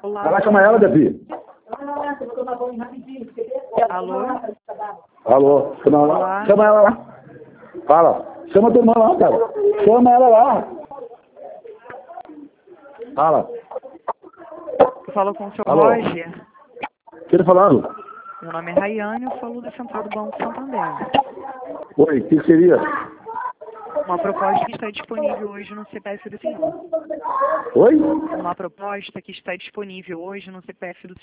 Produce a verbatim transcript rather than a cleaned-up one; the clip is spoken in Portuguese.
Olá. Vai lá chamar ela, Depi. Alô? Alô, chama ela lá. Olá. Chama ela lá. Fala. Chama a tua irmã lá, cara. Chama ela lá. Fala. Eu falo com o seu Alô. Roger. Quem tá falando? Meu nome é Rayane, eu falo da Central do Banco Santander. Oi, o que seria? Uma proposta que está disponível hoje no C P F do senhor. Oi? Uma proposta que está disponível hoje no C P F do